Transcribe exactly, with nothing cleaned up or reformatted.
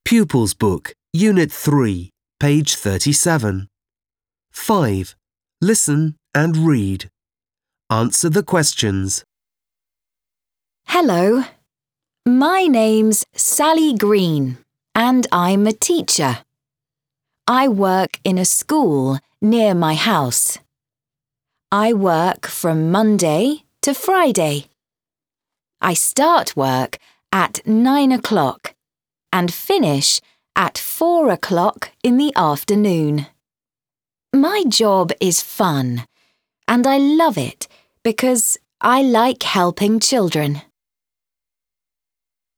Pupils Book, Unit three, page thirty-seven. five. Listen and read. Answer the questions. Hello, my name's Sally Green and I'm a teacher. I work in a school near my house. I work from Monday to Friday. I start work at nine o'clock and finish at four o'clock in the afternoon. My job is fun and I love it because I like helping children.